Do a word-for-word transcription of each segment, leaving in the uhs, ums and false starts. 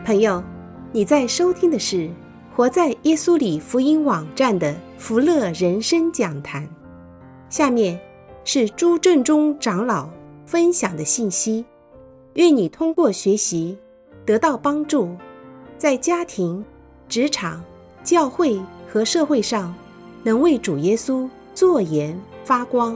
朋友，你在收听的是活在耶稣里福音网站的福乐人生讲坛。下面是朱正忠长老分享的信息，愿你通过学习得到帮助，在家庭、职场、教会和社会上能为主耶稣作盐发光。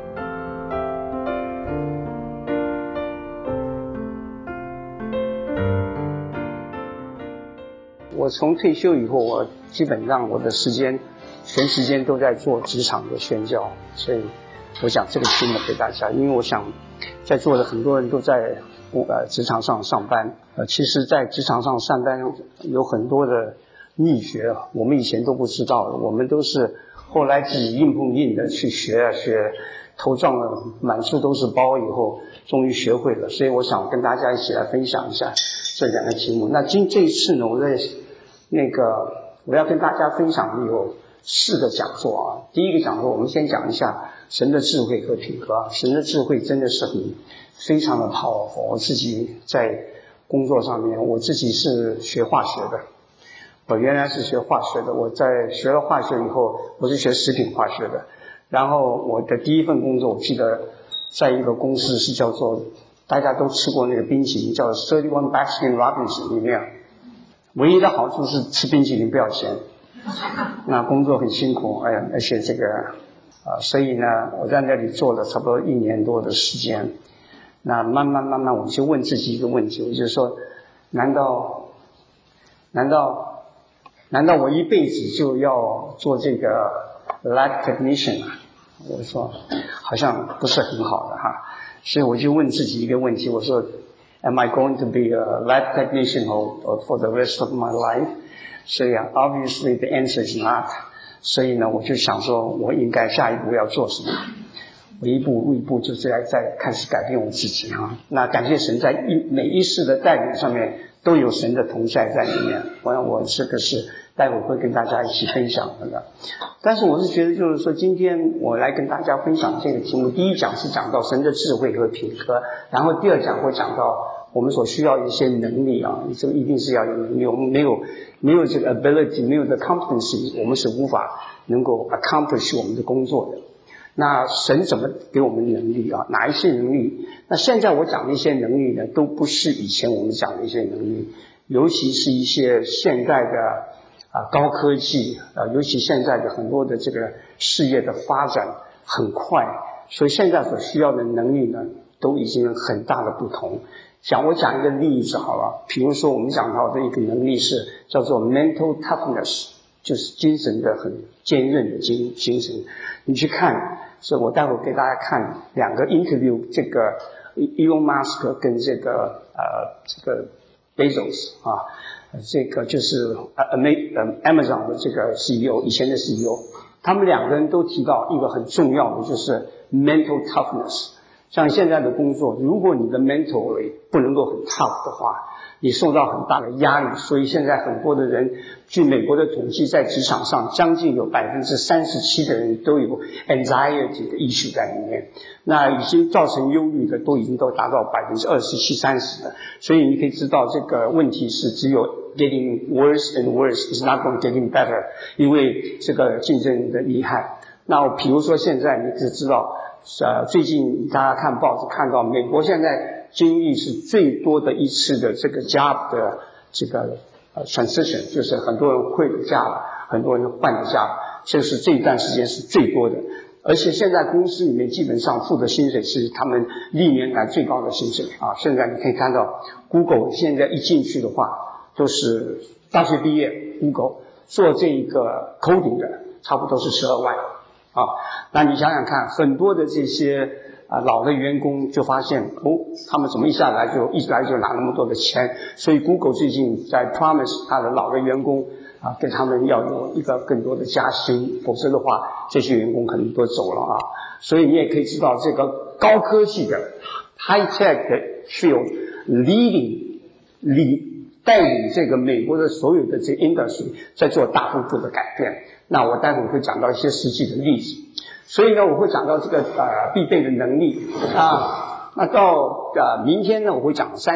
我从退休以后，我基本上我的时间全时间都在做职场的宣教，所以我想这个题目给大家，因为我想在座的很多人都在呃职场上上班，呃，其实在职场上上班有很多的秘诀，我们以前都不知道，我们都是后来自己硬碰硬的去学啊学，头撞了满处都是包以后，终于学会了。所以我想跟大家一起来分享一下这两个题目。那今这一次呢，我在那个我要跟大家分享的有四个讲座啊。第一个讲座，我们先讲一下神的智慧和品格。神的智慧真的是很非常的 powerful。我自己在工作上面，我自己是学化学的，我原来是学化学的。我在学了化学以后，我是学食品化学的。然后我的第一份工作，我记得在一个公司是叫做，大家都吃过那个冰淇淋，叫三十一 Baskin Robbins 里面。唯一的好处是吃冰淇淋不要钱，那工作很辛苦，哎呀，而且这个啊、呃，所以呢，我在那里做了差不多一年多的时间。那慢慢慢慢，我就问自己一个问题，我就说，难道，难道，难道我一辈子就要做这个 lab technician 啊？我说，好像不是很好的哈，所以我就问自己一个问题，我说。Am I going to be a lab technician or, or for the rest of my life? 所以啊 obviously the answer is not. 所以呢，我就想说，我应该下一步要做什么？我一步一步就是来在开始改变我自己啊。那感谢神，在一每一世的带领上面都有神的同在在里面。我想我这个是待会会跟大家一起分享的。但是我是觉得，就是说，今天我来跟大家分享这个题目。第一讲是讲到神的智慧和品格，然后第二讲会讲到我们所需要的一些能力啊，这个一定是要有能力。我们没有没有这个 ability， 没有这 competency， 我们是无法能够 accomplish 我们的工作的。那神怎么给我们能力啊？哪一些能力？那现在我讲的一些能力呢，都不是以前我们讲的一些能力，尤其是一些现代的啊高科技啊，尤其现在的很多的这个事业的发展很快，所以现在所需要的能力呢，都已经很大的不同。讲我讲一个例子好了，比如说我们讲到的一个能力是叫做 mental toughness， 就是精神的很坚韧的精精神。你去看，所以我待会给大家看两个 interview， 这个 Elon Musk 跟这个呃这个 Bezos 啊，这个就是呃 Amazon 的这个 C E O， 以前的 C E O， 他们两个人都提到一个很重要的，就是 mental toughness。像现在的工作，如果你的 mentally 不能够很 tough 的话，你受到很大的压力。所以现在很多的人，据美国的统计，在职场上将近有 百分之三十七 的人都有 anxiety 的意识在里面。那已经造成忧郁的都已经都达到 百分之二十七、三十 的。所以你可以知道这个问题是只有 getting worse and worse， is not going getting better， 因为这个竞争的厉害。那比如说现在你只知道呃，最近大家看报纸看到，美国现在经历是最多的一次的这个 job 的这个呃 transition， 就是很多人会的假了，很多人换的假了，这是这一段时间是最多的。而且现在公司里面基本上付的薪水是他们历年来最高的薪水啊！现在你可以看到 Google 现在一进去的话，都是大学毕业 Google 做这一个 coding 的，差不多是十二万。啊，那你想想看，很多的这些啊老的员工就发现，哦，他们怎么一下来就一来就拿那么多的钱？所以 Google 最近在 promise 他的老的员工啊，跟他们要有一个更多的加薪，否则的话，这些员工可能都走了啊。所以你也可以知道，这个高科技的 high tech 的 field leading 领带领这个美国的所有的这个 industry 在做大幅度的改变。那我待会会讲到一些实际的例子，所以呢，我会讲到这个呃必备的能力啊。那到呃明天呢，我会讲三个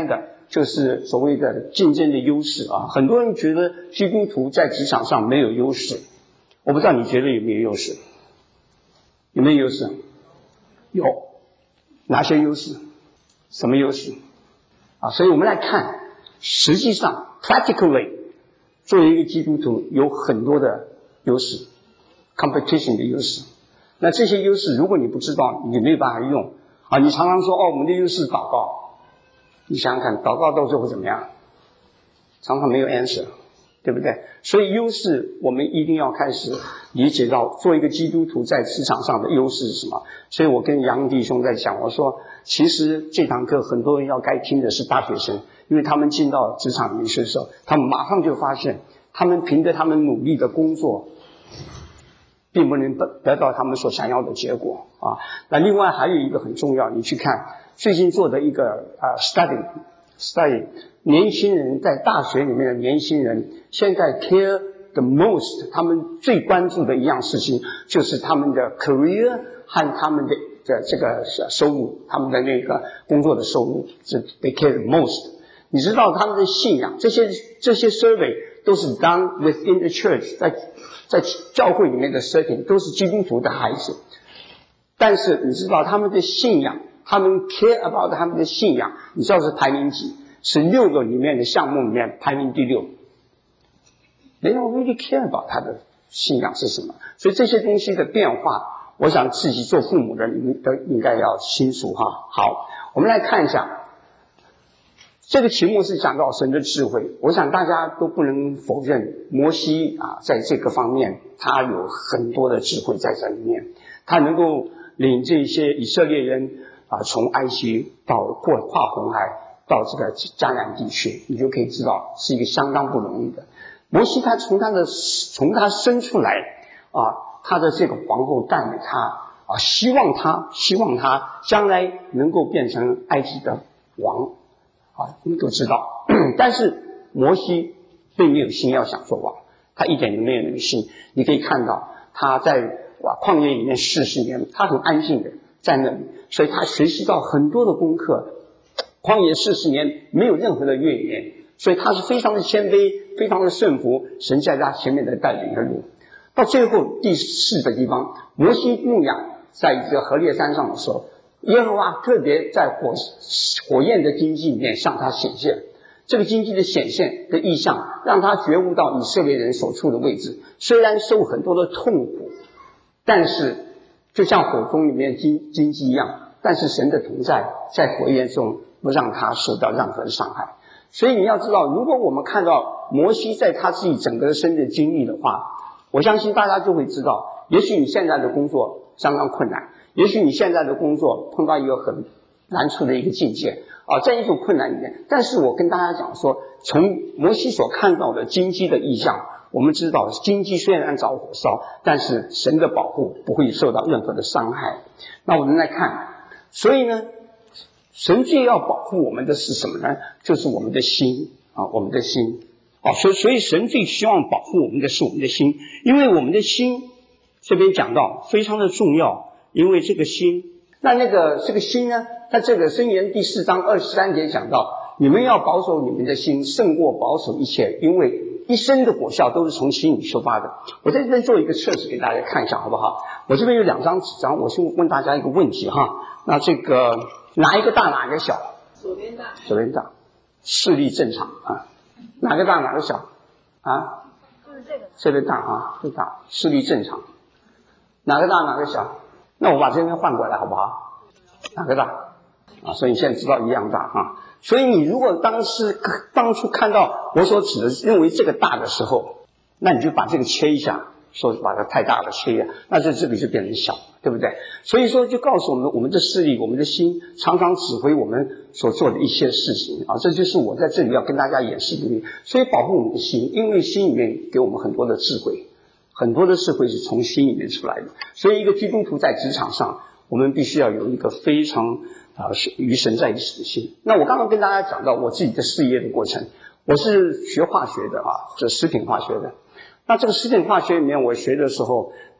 就是所谓的竞争的优势啊。很多人觉得基督徒在职场上没有优势，我不知道你觉得有没有优势？有没有优势？有。哪些优势？什么优势？啊，所以我们来看，实际上 practically 作为一个基督徒有很多的优势 competition 的优势。那这些优势如果你不知道，你没有办法用啊。你常常说哦，我们的优势祷告，你想想看，祷告到最后怎么样？常常没有 answer， 对不对？所以优势我们一定要开始理解到，做一个基督徒在职场上的优势是什么。所以我跟杨弟兄在讲，我说其实这堂课很多人要该听的是大学生，因为他们进到职场里面去的时候，他们马上就发现，他们凭着他们努力的工作并不能得到他们所想要的结果啊。那另外还有一个很重要，你去看最近做的一个呃 study study， 年轻人在大学里面的年轻人现在 care the most， 他们最关注的一样事情就是他们的 career 和他们的的这个收入，他们的那个工作的收入是 they care the most。你知道他们的信仰，这些这些 survey 都是 done within the church， 在在教会里面的 setting 都是基督徒的孩子，但是你知道他们的信仰，他们 care about 他们的信仰，你知道是排名几？是六个里面的项目里面排名第六。They don't really care about 他的信仰是什么，所以这些东西的变化，我想自己做父母的你们都应该要清楚哈。好，我们来看一下。这个题目是讲到神的智慧，我想大家都不能否认摩西啊，在这个方面他有很多的智慧在这里面，他能够领这些以色列人啊从埃及到过跨红海到这个迦南地区，你就可以知道是一个相当不容易的。摩西他从他的从他生出来啊，他的这个皇后带领他啊，希望他希望他将来能够变成埃及的王。啊，我们都知道，但是摩西并没有心要想做王，他一点都没有那个心。你可以看到他在哇旷野里面四十年，他很安静的在那里，所以他学习到很多的功课。旷野四十年没有任何的怨言，所以他是非常的谦卑，非常的顺服神在他前面的带领的路。到最后第四个地方，摩西牧养在这个何烈山上的时候，耶和华特别在火火焰的经济里面向他显现，这个经济的显现的意象让他觉悟到以色列人所处的位置，虽然受很多的痛苦，但是就像火中里面经经济一样，但是神的同在在火焰中不让他受到任何的伤害。所以你要知道，如果我们看到摩西在他自己整个生的经历的话，我相信大家就会知道，也许你现在的工作相当困难，也许你现在的工作碰到一个很难处的一个境界啊，在一种困难里面，但是我跟大家讲说，从摩西所看到的荆棘的意象，我们知道荆棘虽然着火烧，但是神的保护不会受到任何的伤害。那我们来看，所以呢，神最要保护我们的是什么呢？就是我们的心啊，我们的心啊，所以所以神最希望保护我们的是我们的心，因为我们的心这边讲到非常的重要，因为这个心，那那个这个心呢，它这个箴言第四章二十三节讲到，你们要保守你们的心，胜过保守一切，因为一生的果效都是从心里出发的。我在这边做一个测试给大家看一下好不好？我这边有两张纸张，我先问大家一个问题哈，那这个哪一个大哪一个小？ 左边大。 左边大，视力正常啊。哪个大哪个小？啊？ 就是这个。 这边大啊，这大，视力正常。哪个大哪个小？那我把这边换过来好不好？哪个大？啊，所以你现在知道一样大啊。所以你如果当时当初看到我所指的认为这个大的时候，那你就把这个切一下，说把它太大了切一下，那这这个就变成小，对不对？所以说就告诉我们，我们的视力，我们的心常常指挥我们所做的一些事情啊，这就是我在这里要跟大家演示的。所以保护我们的心，因为心里面给我们很多的智慧，很多的智慧是从心里面出来的。所以一个基督徒在职场上，我们必须要有一个非常啊与神在一起的心。那我刚刚跟大家讲到我自己的事业的过程，我是学化学的啊，这食品化学的。那这个食品化学里面我学的时候，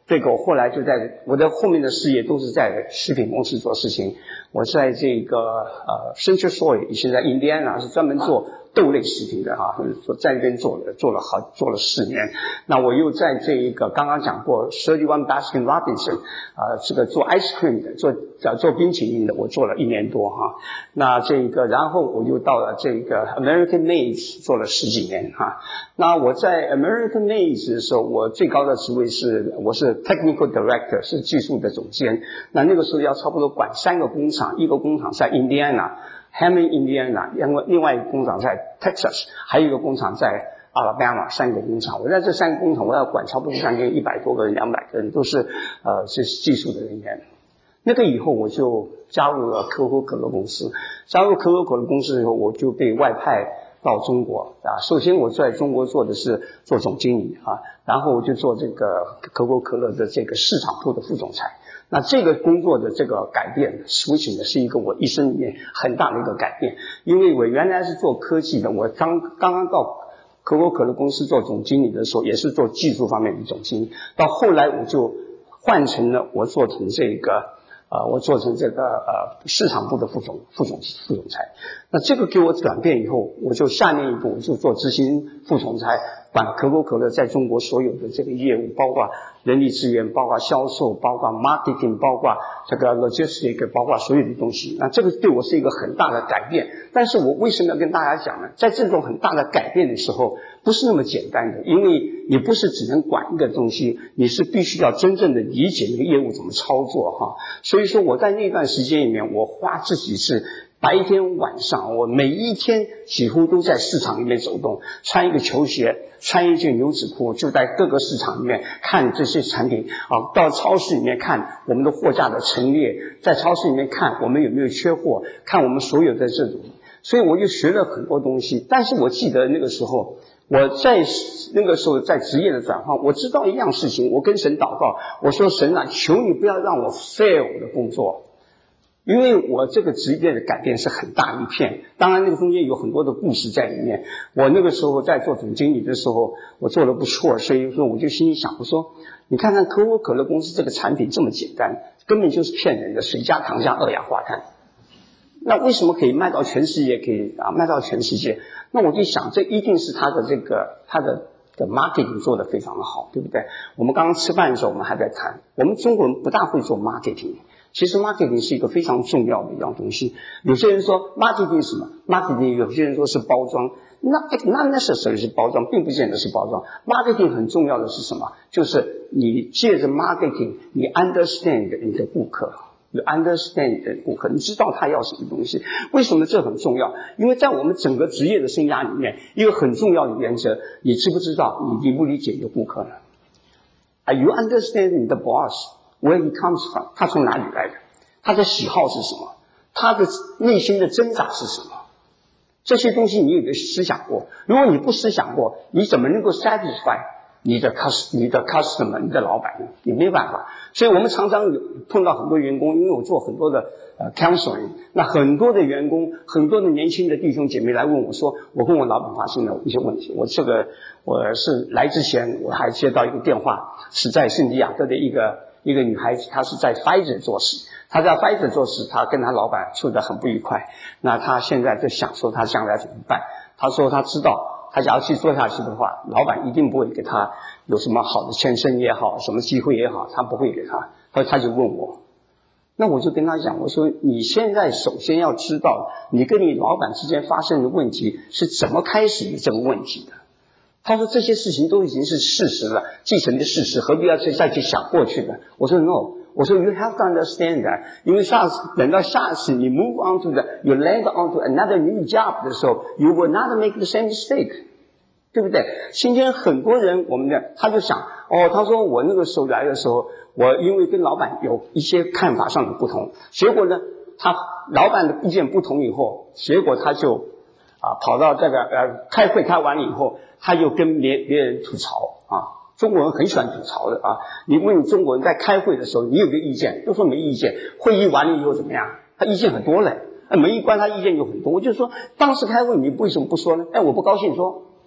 这个我后来就在我的后面的事业都是在食品公司做事情。我在这个呃 Central Soy 以前在印第安纳是专门做豆类食品的哈，在那边做了做了好做了四年。那我又在这一个刚刚讲过 thirty one Baskin Robinson 啊、呃，这个做 ice cream 的，做做冰淇淋的，我做了一年多哈。那这个然后我又到了这个 American Maids 做了十几年哈。那我在 American Maids 的时候，我最高的职位是我是 Technical Director， 是技术的总监。那那个时候要差不多管三个工厂，一个工厂在印第安纳。Hammond, Indiana， 另外另外一个工厂在 Texas， 还有一个工厂在 Alabama， 三个工厂。我在这三个工厂，我要管差不多将近一百多个人、两百个人，都是呃是技术的人员。那个以后我就加入了可口可乐公司。加入可口可乐公司以后，我就被外派到中国啊。首先我在中国做的是做总经理啊，然后我就做这个可口可乐的这个市场部的副总裁。那这个工作的这个改变 switching 是一个我一生里面很大的一个改变。因为我原来是做科技的，我刚刚刚到可口可乐公司做总经理的时候也是做技术方面的总经理，到后来我就换成了我做成这个呃我做成这个呃市场部的副总副总副总裁。那这个给我转变以后，我就下面一步我就做执行副总裁，管可口可乐在中国所有的这个业务，包括人力资源，包括销售，包括 marketing， 包括这个 logistic， 包括所有的东西。那这个对我是一个很大的改变。但是我为什么要跟大家讲呢？在这种很大的改变的时候，不是那么简单的，因为你不是只能管一个东西，你是必须要真正的理解那个业务怎么操作哈。所以说我在那段时间里面，我花自己是白天晚上，我每一天几乎都在市场里面走动，穿一个球鞋，穿一件牛仔裤，就在各个市场里面看这些产品啊，到超市里面看我们的货架的陈列，在超市里面看我们有没有缺货，看我们所有的这种，所以我就学了很多东西。但是我记得那个时候，我在那个时候在职业的转换，我知道一样事情，我跟神祷告，我说神啊，求你不要让我 fail 我的工作。因为我这个职业的改变是很大一片，当然那个中间有很多的故事在里面。我那个时候在做总经理的时候，我做得不错，所以说我就心里想，我说你看看可口可乐公司这个产品这么简单，根本就是骗人的，水加糖加二氧化碳。那为什么可以卖到全世界，可以啊卖到全世界？那我就想，这一定是他的这个他的的 marketing 做得非常的好，对不对？我们刚刚吃饭的时候，我们还在谈，我们中国人不大会做 marketing。其实 marketing 是一个非常重要的一样东西。有些人说 marketing 是什么 ？marketing 有些人说是包装，那那那是什么是包装，并不见得是包装。marketing 很重要的是什么？就是你借着 marketing， 你 understand 你的顾客，你 understand 你的顾客，你知道他要什么东西。为什么这很重要？因为在我们整个职业的生涯里面，一个很重要的原则，你知不知道你理不理解你的顾客呢？ Are you understand 你的 boss？Where he comes from， 他从哪里来的？他的喜好是什么？他的内心的挣扎是什么？这些东西你有没有思想过？如果你不思想过，你怎么能够 satisfy 你的 cust 你的 customer 你的老板呢？你没办法。所以我们常常有碰到很多员工，因为我做很多的呃 counseling， 那很多的员工，很多的年轻的弟兄姐妹来问我说，我跟我老板发生了一些问题。我这个我是来之前我还接到一个电话，是在圣地亚哥的一个。一个女孩子，她是在 Pfizer 做事，她在 Pfizer 做事，她跟她老板处得很不愉快。那她现在就想说她将来怎么办。她说她知道，她假如去做下去的话，老板一定不会给她有什么好的前程也好，什么机会也好，他不会给她。所以她就问我，那我就跟她讲，我说你现在首先要知道，你跟你老板之间发生的问题是怎么开始有这个问题的。他说这些事情都已经是事实了，既成的事实，何必要去再去想过去呢？我说 no， 我说 you have to understand that， 因为下次等到下次你 move on to the you land on to another new job 的时候 ，you will not make the same mistake， 对不对？今天很多人我们的他就想哦，他说我那个时候来的时候，我因为跟老板有一些看法上的不同，结果呢，他老板的意见不同以后，结果他就啊跑到这个呃开会开完了以后。他又跟别别人吐槽啊，中国人很喜欢吐槽的啊。你问中国人在开会的时候，你有没有意见？都说没意见。会议完了以后怎么样？他意见很多嘞。门一关，他意见就很多。我就说，当时开会你为什么不说呢？哎，我不高兴说。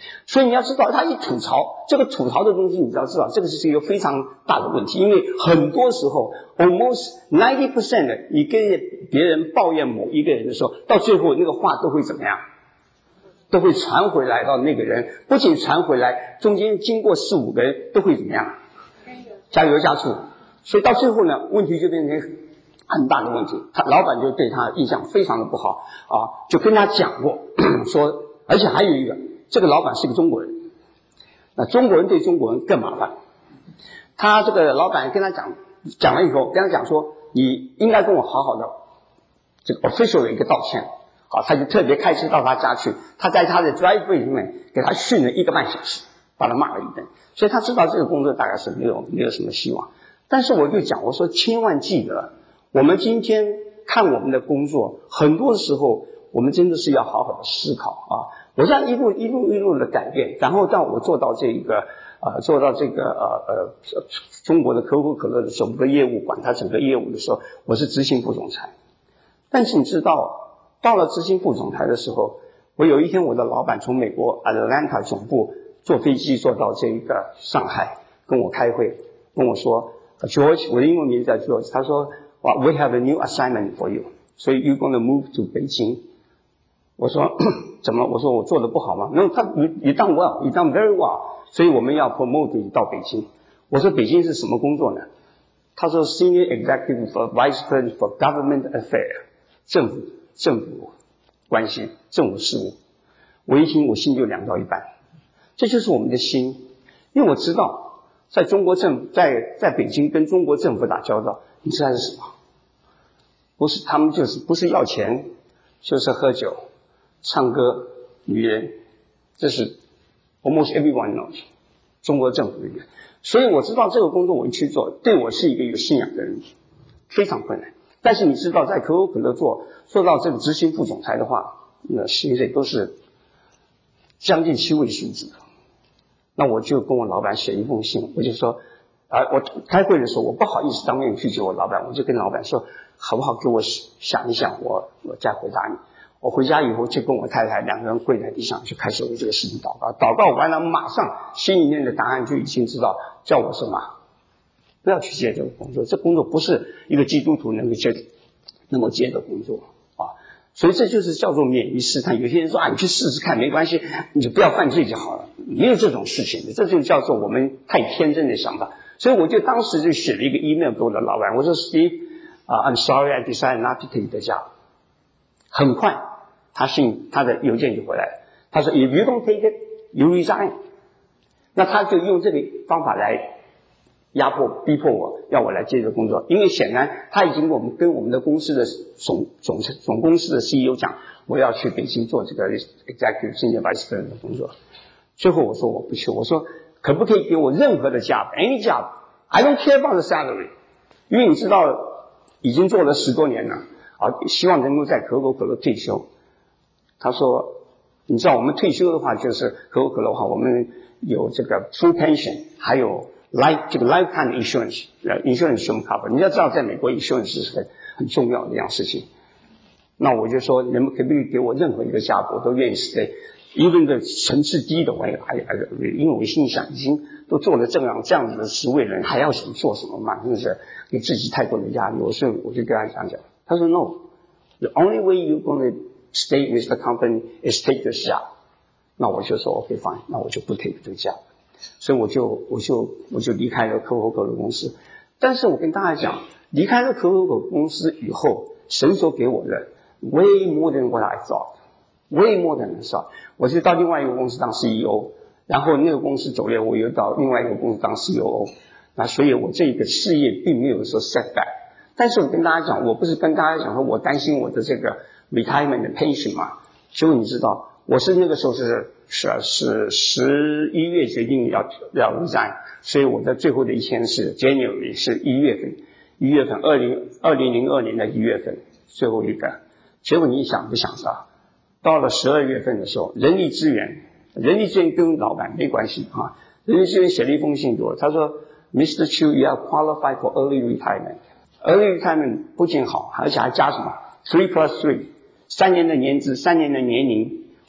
所以你要知道，他一吐槽，这个吐槽的东西，你知道知道，这个是一个非常大的问题，因为很多时候 almost ninety percent 的，你跟别人抱怨某一个人的时候，到最后那个话都会怎么样？都会传回来到那个人，不仅传回来，中间经过四五个人都会怎么样？加油加醋。所以到最后呢，问题就变成很大的问题。他老板就对他印象非常的不好啊，就跟他讲过说，而且还有一个，这个老板是个中国人，那中国人对中国人更麻烦。他这个老板跟他讲讲了以后，跟他讲说，你应该跟我好好的这个 official 的一个道歉。好，他就特别开车到他家去，他在他的 driveway 里面给他训了一个半小时，把他骂了一顿。所以他知道这个工作大概是没有没有什么希望。但是我就讲，我说千万记得，我们今天看我们的工作，很多时候我们真的是要好好的思考啊。我这样一路一路一路的改变，然后到我做到这个呃做到这个呃呃中国的可口可乐的整个业务，管他整个业务的时候，我是执行副总裁。但是你知道，到了执行副总裁的时候，我有一天我的老板从美国 Atlanta 总部坐飞机坐到这个上海跟我开会，跟我说 George， 我的英文名字叫 George， 他说 well, we have a new assignment for you， 所以 you're going to move to 北京。我说怎么？我说我做的不好吗？那他你你done well， 你done very well， 所以我们要 promote 你到北京。我说北京是什么工作呢？他说 Senior Executive for Vice President for Government Affairs， 政府政府关系、政府事务。我一听，我心就凉到一半。这就是我们的心，因为我知道，在中国政在在北京跟中国政府打交道，你知道是什么？不是他们就是不是要钱，就是喝酒、唱歌、女人，这是 almost everyone knows 中国政府的人。所以我知道这个工作我一去做，对我是一个有信仰的人，非常困难。但是你知道，在可口可乐做做到这个执行副总裁的话，那薪水都是将近七位数字的。那我就跟我老板写一封信，我就说，啊，我开会的时候我不好意思当面拒绝我老板，我就跟老板说，好不好给我想一想，我我再回答你。我回家以后就跟我太太两个人跪在地上，就开始为这个事情祷告。祷告完了，马上心里面的答案就已经知道，叫我什么？不要去接这个工作，这工作不是一个基督徒能够接能够接的工作啊。所以这就是叫做免于试探。有些人说啊，你去试试看，没关系，你就不要犯罪就好了。没有这种事情的，这就叫做我们太天真的想法。所以我就当时就写了一个 email 给我的老板，我说 Steve， uh, I'm sorry I decided not to take the job。很快，他信他的邮件就回来了，他说 If you don't take it, you resign。那他就用这个方法来压迫、逼迫我，要我来接这个工作。因为显然他已经我们跟我们的公司的总总总公司的 C E O 讲，我要去北京做这个 Executive Senior Vice President 的工作。最后我说我不去，我说可不可以给我任何的 job，any job，I don't care about the salary， 因为你知道已经做了十多年了，啊，希望能够在可口可乐退休。他说，你知道我们退休的话，就是可口可乐的话，我们有这个 full pension， 还有 life 这个 lifetime insurance， 呃 insurance 什么 cover， 你要知道在美国 insurance 是很很重要的一样事情。那我就说，你们可不可以给我任何一个价格，我都愿意 stay。even 的层次低的我也还还因为我心里想，已经都做了这样这样子的职位人，还要想做什么嘛？真的是给自己太多的压力。我说我就跟他讲讲，他说 No，the only way you're going to stay with the company is take this job。那我就说 OK fine， 那我就不 take 这个 job。所以我就我就我就离开了可口可乐公司。但是我跟大家讲，离开了可口可乐公司以后，神所给我的 way more than what I thought。way more than I thought。我就到另外一个公司当 C E O， 然后那个公司走了，我又到另外一个公司当 C O O。那所以我这个事业并没有说 setback。但是我跟大家讲，我不是跟大家讲说我担心我的这个 retirement 的 pension 嘛。就你知道，我是那个时候是是是十一月决定要要 resign， 所以我的最后的一天是 January， 是一月份，一月份二零二零零二年的一月份最后一个。结果你想不想啊？到了十二月份的时候，人力资源，人力资源跟老板没关系啊。人力资源写了一封信给我，他说 ，Mister Chu， you are qualified for early retirement。early retirement 不仅好，而且还加什么 ？three plus three， 三年的年资，三年的年龄，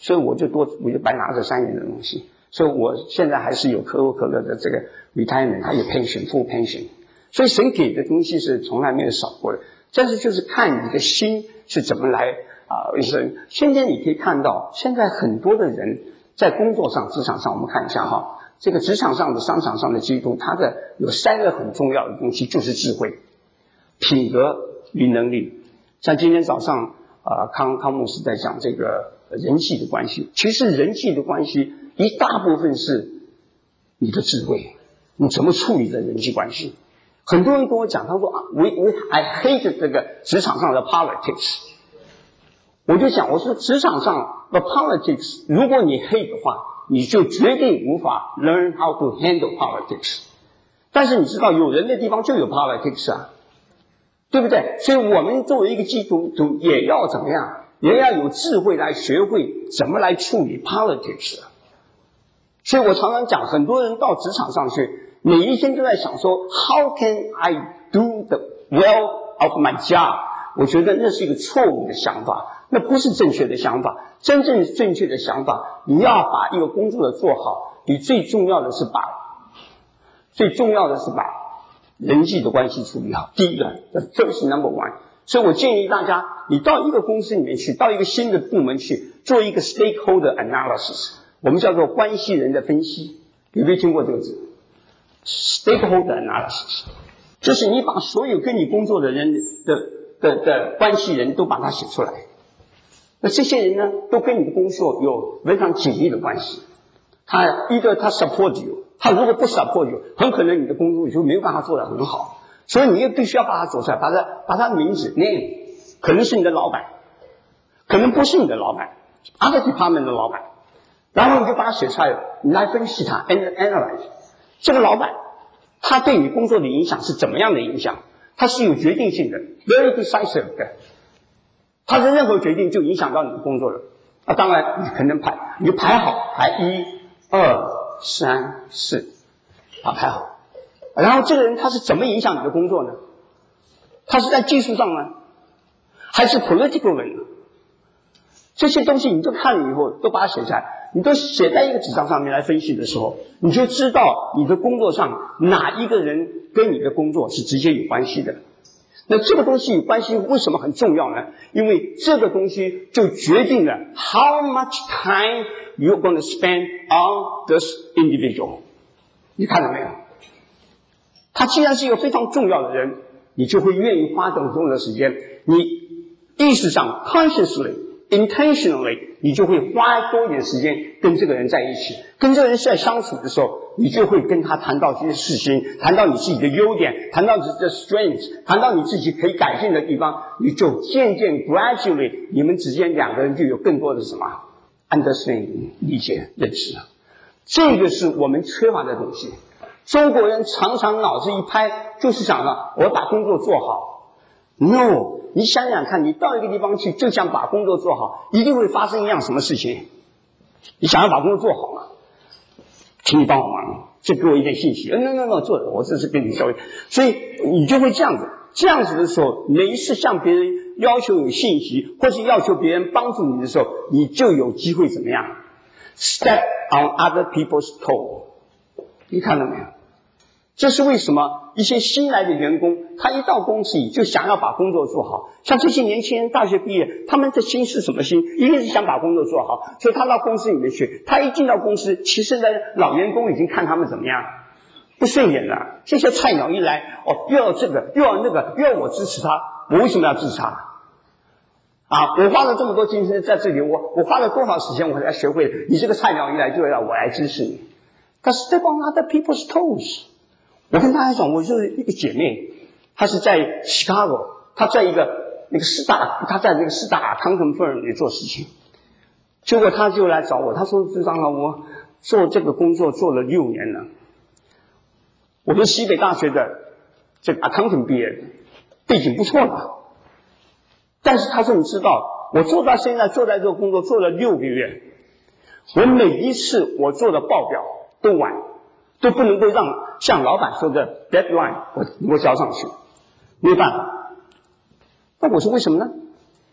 所以我就多我就白拿这三年的东西，所以我现在还是有可口可乐的这个 retirement， 还有 pension full pension， 所以神给的东西是从来没有少过的，但是就是看你的心是怎么来啊。神现在你可以看到，现在很多的人在工作上、职场上，我们看一下哈，这个职场上的、商场上的基督，他的有三个很重要的东西，就是智慧、品格与能力。像今天早上啊、呃，康康牧师在讲这个人际的关系，其实人际的关系一大部分是你的智慧，你怎么处理的人际关系。很多人跟我讲，他说啊，我我 I hate 这个职场上的 politics。我就讲，我说职场上的 politics， 如果你 hate 的话，你就绝对无法 learn how to handle politics。但是你知道，有人的地方就有 politics 啊，对不对？所以我们作为一个基督徒，也要怎么样？也要有智慧来学会怎么来处理 politics。所以我常常讲，很多人到职场上去，每一天都在想说 ，How can I do the well of my job？ 我觉得那是一个错误的想法，那不是正确的想法。真正正确的想法，你要把一个工作的做好，你最重要的是把，最重要的是把人际的关系处理好。第一个 ，the first number one。所以我建议大家，你到一个公司里面去，到一个新的部门去，做一个 stakeholder analysis， 我们叫做关系人的分析。有没有听过这个字 ？stakeholder analysis， 就是你把所有跟你工作的人的的的关系人都把它写出来。那这些人呢，都跟你的工作有非常紧密的关系。他一个他 support you， 他如果不 support you， 很可能你的工作就没有办法做得很好。所以你也必须要把它走出来，把它把它名字 name， 可能是你的老板，可能不是你的老板 ，other department 的老板，然后你就把它写出来，你来分析它 ，analyze 这个老板他对你工作的影响是怎么样的影响？他是有决定性的 ，very decisive 的，他的任何决定就影响到你的工作了。啊，当然你可能排，你就排好，排一、二、三、四，啊，排好。然后这个人他是怎么影响你的工作呢？他是在技术上呢，还是 political 呢？这些东西你都看了以后，都把它写下来，你都写在一个纸张上面来分析的时候，你就知道你的工作上哪一个人跟你的工作是直接有关系的。那这个东西有关系为什么很重要呢？因为这个东西就决定了 how much time you're going to spend on this individual。你看到没有？他既然是一个非常重要的人，你就会愿意花这么多的时间，你意识上 consciously、intentionally， 你就会花多一点时间跟这个人在一起，跟这个人在相处的时候，你就会跟他谈到这些事情，谈到你自己的优点，谈到你的 strength， 谈到你自己可以改进的地方，你就渐渐 gradually， 你们之间两个人就有更多的什么 understanding 理解认识。这个是我们缺乏的东西。中国人常常脑子一拍，就是想了我把工作做好。No， 你想想看，你到一个地方去，就想把工作做好，一定会发生一样什么事情？你想要把工作做好吗？请你帮我忙，就给我一点信息。嗯，那那那做的，我这是跟你交流，所以你就会这样子。这样子的时候，每一次向别人要求有信息，或是要求别人帮助你的时候，你就有机会怎么样 ？Step on other people's toe。你看到没有？这是为什么一些新来的员工，他一到公司里就想要把工作做好。像这些年轻人大学毕业，他们的心是什么心？一定是想把工作做好。所以他到公司里面去，他一进到公司，其实呢，老员工已经看他们怎么样，不顺眼了。这些菜鸟一来，哦，又要这个，又要那个，又要我支持他，我为什么要支持他？啊，我花了这么多精神在这里，我我花了多少时间我才学会？你这个菜鸟一来就要我来支持你。但是 step on other people's toes。我跟大家讲，我就是一个姐妹，她是在 Chicago， 她在一个那个四大，她在那个四大康腾 firm 里做事情。结果她就来找我，她说：“朱长老，我做这个工作做了六年了，我是西北大学的这个 accounting 毕业的，背景不错的。但是她说，你知道，我做到现在做在这个工作做了六个月，我每一次我做的报表都晚。”都不能够让像老板说的 deadline 我能够交上去，没有办法。那我说为什么呢？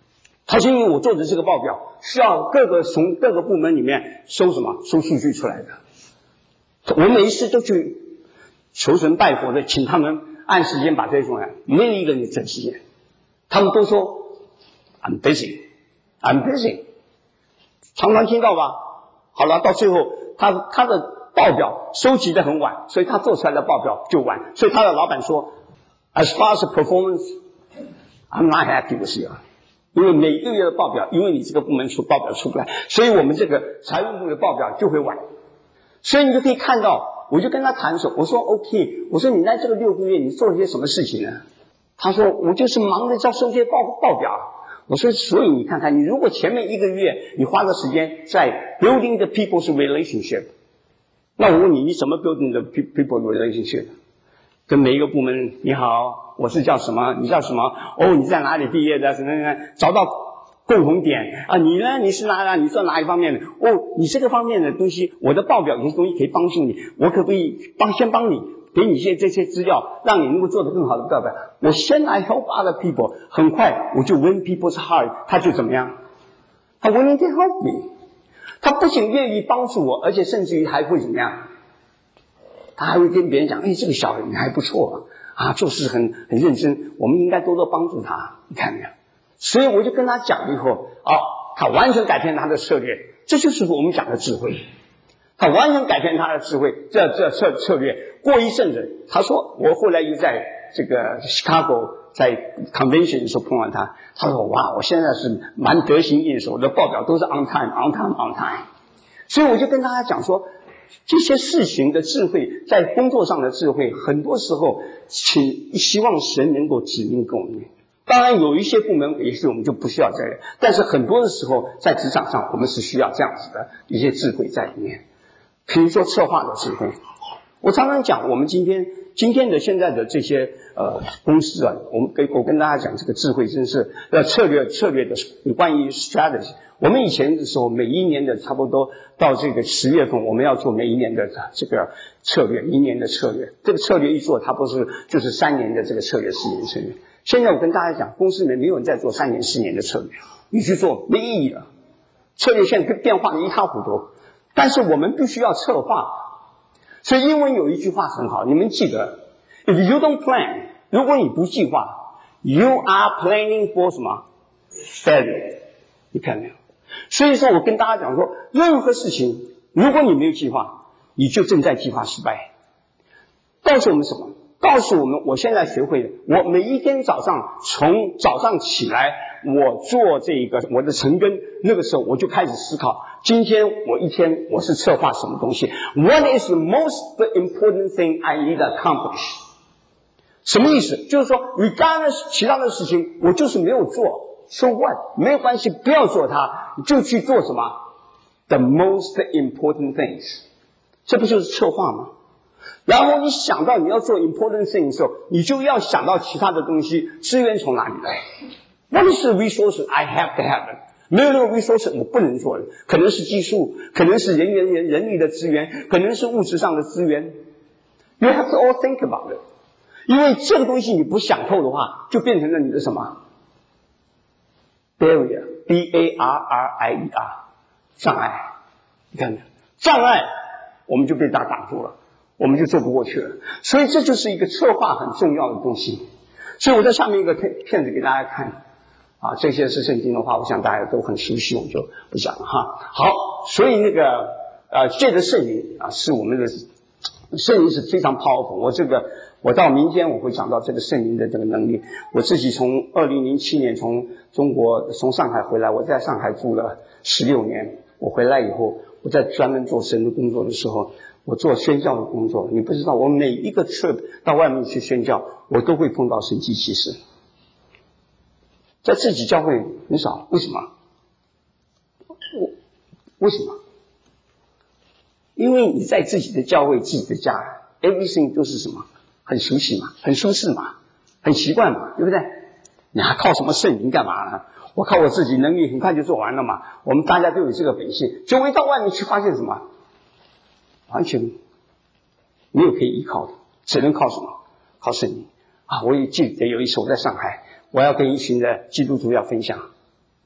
他是因为我做的这个报表需要各个从各个部门里面收什么收数据出来的，我每一次都去求神拜佛的请他们按时间把这些出来，没有一个人整时间，他们都说 I'm busy I'm busy， 常常听到吧。好了，到最后他他的报表收集的很晚，所以他做出来的报表就晚，所以他的老板说 As far as performance I'm not happy with you，因为每个月的报表，因为你这个部门出报表出不来，所以我们这个财务部的报表就会晚。所以你就可以看到，我就跟他谈说，我说 OK， 我说你在这个六个月你做了些什么事情呢？他说我就是忙着在收这些报报表。我说所以你看看，你如果前面一个月你花的时间在 building the people's relationship， 那我问你，你怎么 building the people relationship？ 跟每一个部门你好，我是叫什么？你叫什么？哦，你在哪里毕业的？什么什么？找到共同点啊！你呢？你是哪哪？你做哪一方面的？哦，你这个方面的东西，我的报表有些东西可以帮助你，我可不可以帮先帮你，给你一些这些资料，让你能够做得更好的报表？我先来 help other people， 很快我就 win people's heart， 他就怎么样？他 willing to help me， 他不仅愿意帮助我，而且甚至于还会怎么样？他还会跟别人讲，哎，这个小人还不错啊，做事很很认真，我们应该多多帮助他。你看没有？所以我就跟他讲了以后，哦，他完全改变他的策略，这就是我们讲的智慧。他完全改变他的智慧，这这策策略。过一阵子，他说，我后来又在这个 Chicago 在 convention 的时候碰到他，他说，哇，我现在是蛮得心应手，我的报表都是 on time on time on time。所以我就跟大家讲说，这些事情的智慧，在工作上的智慧，很多时候请希望神能够指引给我们。当然有一些部门也许我们就不需要这个，但是很多的时候在职场上我们是需要这样子的一些智慧在里面。比如说策划的智慧，我常常讲我们今天今天的现在的这些呃公司啊，我们跟我跟大家讲这个智慧真是呃策略策略的关于 strategy。我们以前的时候，每一年的差不多到这个十月份，我们要做每一年的这个策略，一年的策略。这个策略一做，它不是就是三年的这个策略、四年策略。现在我跟大家讲，公司里面没有人在做三年、四年的策略，你去做没意义了。策略现在变化的一塌糊涂，但是我们必须要策划。所以英文有一句话很好，你们记得 ：If you don't plan， 如果你不计划 ，You are planning for 什么 failure？ 你看没有？所以说我跟大家讲说，任何事情，如果你没有计划，你就正在计划失败。告诉我们什么？告诉我们，我现在学会了，我每一天早上从早上起来，我做这个我的晨更，那个时候我就开始思考，今天我一天我是策划什么东西 ？What is the most important thing I need to accomplish？ 什么意思？就是说 ，regardless 其他的事情，我就是没有做。So what？ 没有关系，不要做它，你就去做什么 ？The most important things， 这不就是策划吗？然后你想到你要做 important thing 的时候，你就要想到其他的东西，资源从哪里来 ？What is the resource I have to have？ 没有那个 resource 我不能做的，可能是技术，可能是人员人人力的资源，可能是物质上的资源。You have to all think about it， 因为这个东西你不想透的话，就变成了你的什么 barrier B A R R I E R 障碍。你看没有？障碍我们就被它挡住了。我们就做不过去了，所以这就是一个策划很重要的东西。所以我在下面一个片片子给大家看，啊，这些是圣经的话，我想大家都很熟悉，我就不讲了哈。好，所以那个呃，借着圣灵啊，是我们的圣灵是非常 powerful。我这个我到明天我会讲到这个圣灵的这个能力。我自己从二零零七年从中国从上海回来，我在上海住了十六年。我回来以后，我在专门做神的工作的时候。我做宣教的工作，你不知道，我每一个 trip 到外面去宣教，我都会碰到神迹奇事。在自己教会很少，为什么？我为什么？因为你在自己的教会、自己的家 ，everything 都是什么？很熟悉嘛，很舒适嘛，很习惯嘛，对不对？你还靠什么圣灵干嘛呢？我靠我自己能力很快就做完了嘛。我们大家都有这个本性，结果一到外面去发现什么？完全没有可以依靠的，只能靠什么？靠圣灵啊！我也记得有一次我在上海，我要跟一群的基督徒要分享，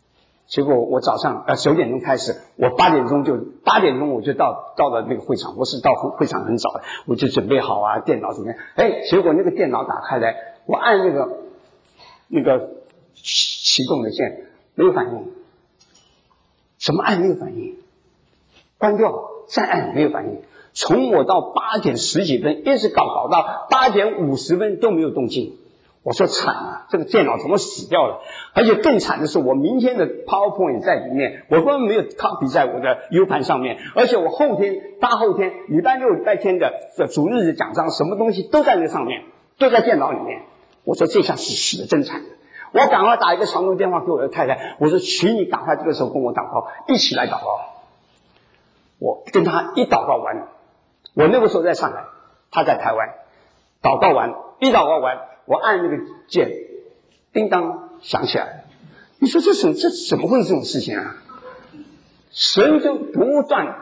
结果我早上呃九点钟开始，我八点钟就八点钟我就到到了那个会场，我是到会场很早的，我就准备好啊电脑怎么样？哎，结果那个电脑打开来，我按那个那个启动的键没有反应，怎么按没有反应？关掉再按没有反应，从我到八点十几分一直搞搞到八点五十分都没有动静。我说惨了，这个电脑怎么死掉了？而且更惨的是，我明天的 PowerPoint 在里面，我根本没有 copy 在我的 U 盘上面，而且我后天、大后天、礼拜六、礼拜天的的主日的奖章，什么东西都在那上面，都在电脑里面。我说这下是死的真惨的，我赶快打一个长途电话给我的太太，我说请你赶快这个时候跟我祷告，一起来祷告。我跟他一祷告完，我那个时候在上海，他在台湾，祷告完，一祷告完。我按那个键，叮当响起来了。你说这怎这怎么会这种事情啊？神就不断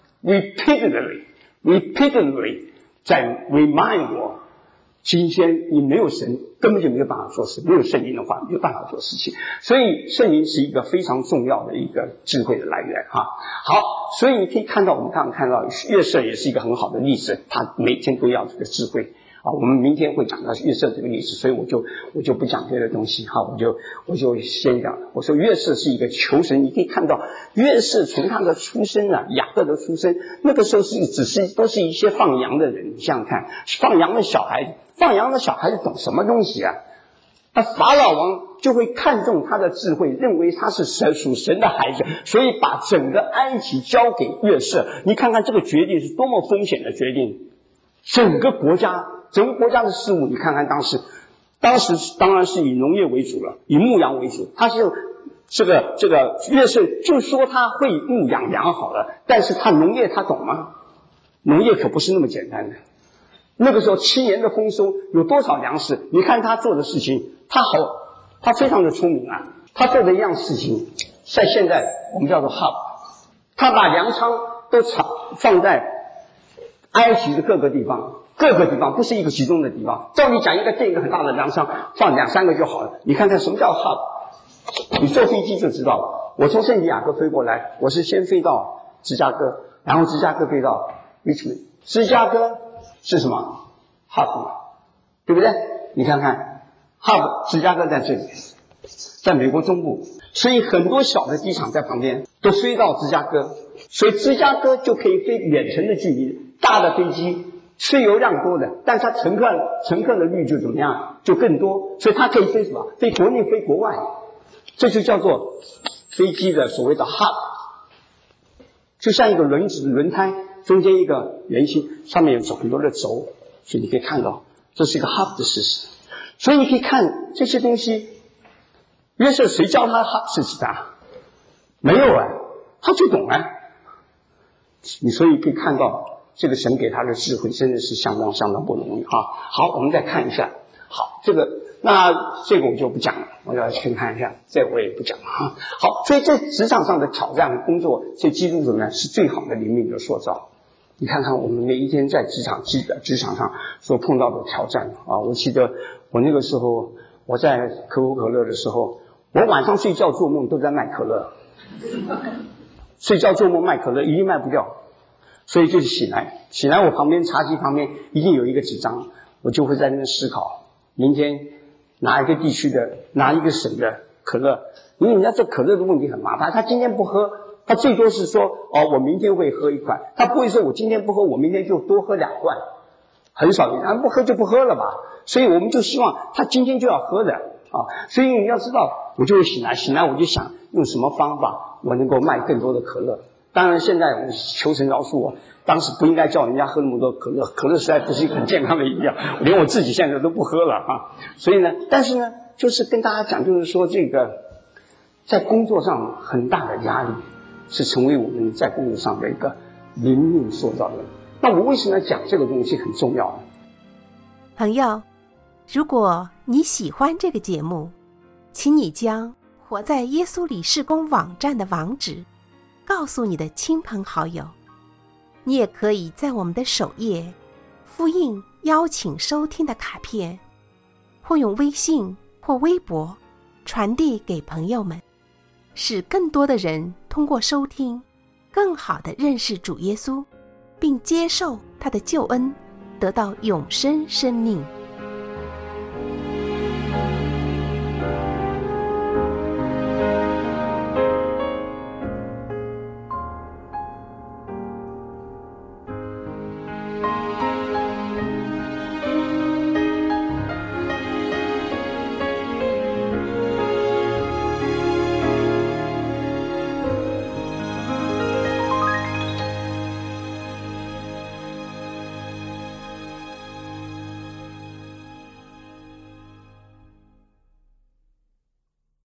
repeatedly repeatedly 在 remind 我，今天你没有神，根本就没有办法做事，没有圣灵的话，没有办法做事情。所以圣灵是一个非常重要的一个智慧的来源哈。好，所以你可以看到，我们刚刚看到约瑟也是一个很好的例子，他每天都要这个智慧。啊，我们明天会讲到约瑟这个例子，所以我就我就不讲别的东西哈，我就我就先讲。我说约瑟是一个求神，你可以看到约瑟从他的出生啊，雅各的出生，那个时候是只是都是一些放羊的人，你想想看，放羊的小孩子，放羊的小孩子懂什么东西啊？那法老王就会看重他的智慧，认为他是神属神的孩子，所以把整个埃及交给约瑟。你看看这个决定是多么风险的决定，整个国家。整个国家的事务，你看看当时，当时当然是以农业为主了，以牧羊为主。他是这个这个约瑟就说他会牧养羊好了，但是他农业他懂吗？农业可不是那么简单的。那个时候七年的丰收，有多少粮食？你看他做的事情，他好，他非常的聪明啊。他做的一样事情，在现在我们叫做 hub， 他把粮仓都藏放在埃及的各个地方。各个地方不是一个集中的地方，照理讲应该建一个很大的粮仓，放两三个就好了。你看看什么叫 hub？ 你坐飞机就知道了。我从圣地亚哥飞过来，我是先飞到芝加哥，然后芝加哥飞到 Richmond。芝加哥是什么 hub 嘛，对不对？你看看 hub， 芝加哥在这里，在美国中部，所以很多小的机场在旁边都飞到芝加哥，所以芝加哥就可以飞远程的距离，大的飞机。税油量多的，但是它乘客乘客的率就怎么样，就更多，所以它可以飞什么？飞国内，飞国外，这就叫做飞机的所谓的 hub， 就像一个轮子轮胎中间一个圆心，上面有很多的轴，所以你可以看到这是一个 hub 的事实。所以你可以看这些东西，约瑟谁教他 hub 是指的？没有啊，他就懂啊。你所以可以看到。这个神给他的智慧真的是相当相当不容易哈。好，我们再看一下。好，这个那这个我就不讲了，我要先看一下，这我也不讲了哈。好，所以在职场上的挑战工作，这基督徒呢是最好的灵命的塑造。你看看我们每一天在职场职职场上所碰到的挑战啊！我记得我那个时候我在可口可乐的时候，我晚上睡觉做梦都在卖可乐，睡觉做梦卖可乐一定卖不掉。所以就是醒来，醒来我旁边茶几旁边一定有一个纸张，我就会在那边思考，明天哪一个地区的哪一个省的可乐，因为人家这可乐的问题很麻烦，他今天不喝，他最多是说哦我明天会喝一款，他不会说我今天不喝，我明天就多喝两罐，很少人不喝就不喝了吧，所以我们就希望他今天就要喝的啊，所以你要知道，我就会醒来，醒来我就想用什么方法我能够卖更多的可乐。当然现在我求神饶恕我，当时不应该叫人家喝那么多可乐，可乐实在不是一个很健康的饮料，连我自己现在都不喝了啊。所以呢，但是呢，就是跟大家讲，就是说这个在工作上很大的压力，是成为我们在工作上的一个灵命塑造的。那我为什么讲这个东西很重要呢？ 朋友，如果你喜欢这个节目，请你将活在耶稣里事工网站的网址告诉你的亲朋好友。你也可以在我们的首页复印邀请收听的卡片，或用微信或微博传递给朋友们。 使更多的人通过收听，更好地认识主耶稣，并接受他的救恩，得到永生生命。